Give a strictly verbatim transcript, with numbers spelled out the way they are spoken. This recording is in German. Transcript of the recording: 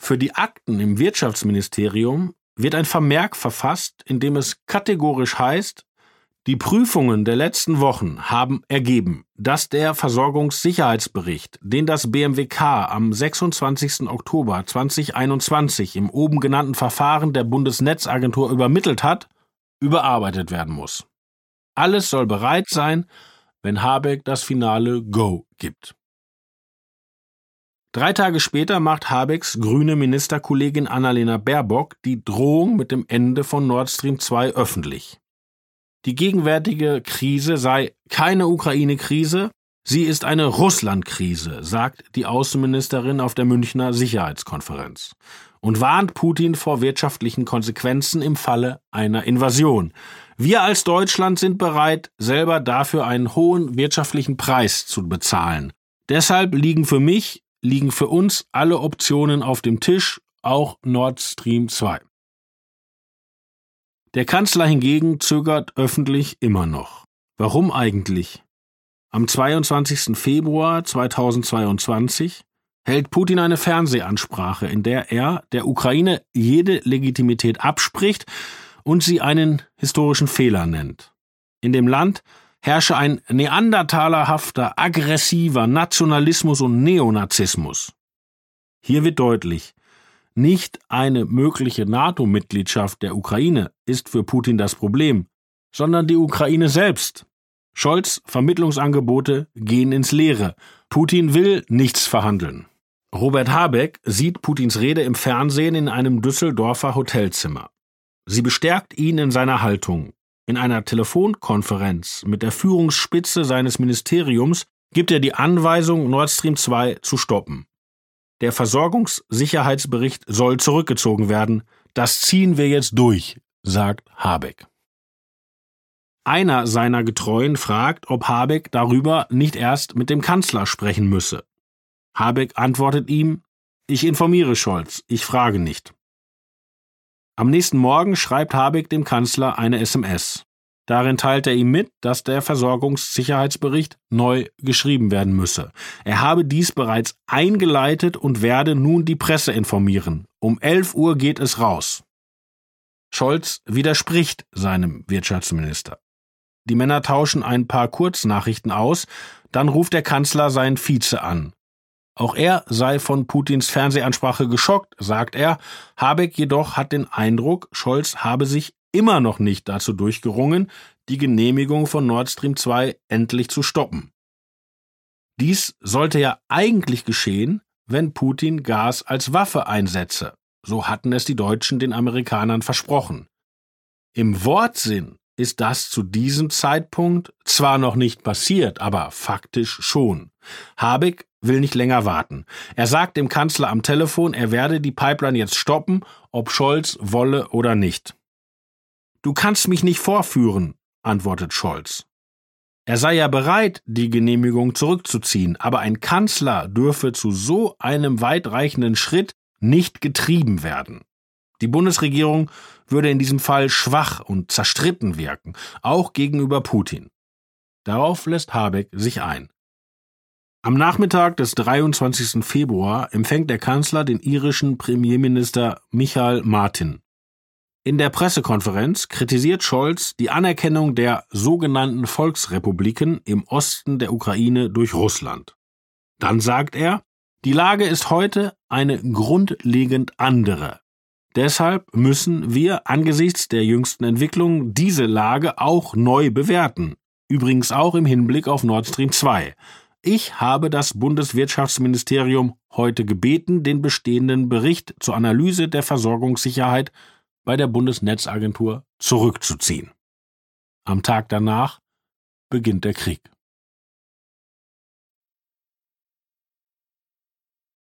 Für die Akten im Wirtschaftsministerium wird ein Vermerk verfasst, in dem es kategorisch heißt, die Prüfungen der letzten Wochen haben ergeben, dass der Versorgungssicherheitsbericht, den das B M W K am sechsundzwanzigsten Oktober zweitausendeinundzwanzig im oben genannten Verfahren der Bundesnetzagentur übermittelt hat, überarbeitet werden muss. Alles soll bereit sein, wenn Habeck das finale Go gibt. Drei Tage später macht Habecks grüne Ministerkollegin Annalena Baerbock die Drohung mit dem Ende von Nord Stream zwei öffentlich. Die gegenwärtige Krise sei keine Ukraine-Krise, sie ist eine Russland-Krise, sagt die Außenministerin auf der Münchner Sicherheitskonferenz und warnt Putin vor wirtschaftlichen Konsequenzen im Falle einer Invasion. Wir als Deutschland sind bereit, selber dafür einen hohen wirtschaftlichen Preis zu bezahlen. Deshalb liegen für mich, liegen für uns alle Optionen auf dem Tisch, auch Nord Stream zwei. Der Kanzler hingegen zögert öffentlich immer noch. Warum eigentlich? Am zweiundzwanzigsten Februar zweitausendzweiundzwanzig hält Putin eine Fernsehansprache, in der er der Ukraine jede Legitimität abspricht und sie einen historischen Fehler nennt. In dem Land herrsche ein neandertalerhafter, aggressiver Nationalismus und Neonazismus. Hier wird deutlich, nicht eine mögliche NATO-Mitgliedschaft der Ukraine ist für Putin das Problem, sondern die Ukraine selbst. Scholz' Vermittlungsangebote gehen ins Leere. Putin will nichts verhandeln. Robert Habeck sieht Putins Rede im Fernsehen in einem Düsseldorfer Hotelzimmer. Sie bestärkt ihn in seiner Haltung. In einer Telefonkonferenz mit der Führungsspitze seines Ministeriums gibt er die Anweisung, Nord Stream zwei zu stoppen. Der Versorgungssicherheitsbericht soll zurückgezogen werden. Das ziehen wir jetzt durch, sagt Habeck. Einer seiner Getreuen fragt, ob Habeck darüber nicht erst mit dem Kanzler sprechen müsse. Habeck antwortet ihm, ich informiere Scholz, ich frage nicht. Am nächsten Morgen schreibt Habeck dem Kanzler eine S M S. Darin teilt er ihm mit, dass der Versorgungssicherheitsbericht neu geschrieben werden müsse. Er habe dies bereits eingeleitet und werde nun die Presse informieren. Um elf Uhr geht es raus. Scholz widerspricht seinem Wirtschaftsminister. Die Männer tauschen ein paar Kurznachrichten aus, dann ruft der Kanzler seinen Vize an. Auch er sei von Putins Fernsehansprache geschockt, sagt er. Habeck jedoch hat den Eindruck, Scholz habe sich immer noch nicht dazu durchgerungen, die Genehmigung von Nord Stream zwei endlich zu stoppen. Dies sollte ja eigentlich geschehen, wenn Putin Gas als Waffe einsetze. So hatten es die Deutschen den Amerikanern versprochen. Im Wortsinn ist das zu diesem Zeitpunkt zwar noch nicht passiert, aber faktisch schon. Habeck will nicht länger warten. Er sagt dem Kanzler am Telefon, er werde die Pipeline jetzt stoppen, ob Scholz wolle oder nicht. Du kannst mich nicht vorführen, antwortet Scholz. Er sei ja bereit, die Genehmigung zurückzuziehen, aber ein Kanzler dürfe zu so einem weitreichenden Schritt nicht getrieben werden. Die Bundesregierung würde in diesem Fall schwach und zerstritten wirken, auch gegenüber Putin. Darauf lässt Habeck sich ein. Am Nachmittag des dreiundzwanzigsten Februar empfängt der Kanzler den irischen Premierminister Michael Martin. In der Pressekonferenz kritisiert Scholz die Anerkennung der sogenannten Volksrepubliken im Osten der Ukraine durch Russland. Dann sagt er, die Lage ist heute eine grundlegend andere. Deshalb müssen wir angesichts der jüngsten Entwicklungen diese Lage auch neu bewerten. Übrigens auch im Hinblick auf Nord Stream zwei. Ich habe das Bundeswirtschaftsministerium heute gebeten, den bestehenden Bericht zur Analyse der Versorgungssicherheit bei der Bundesnetzagentur zurückzuziehen. Am Tag danach beginnt der Krieg.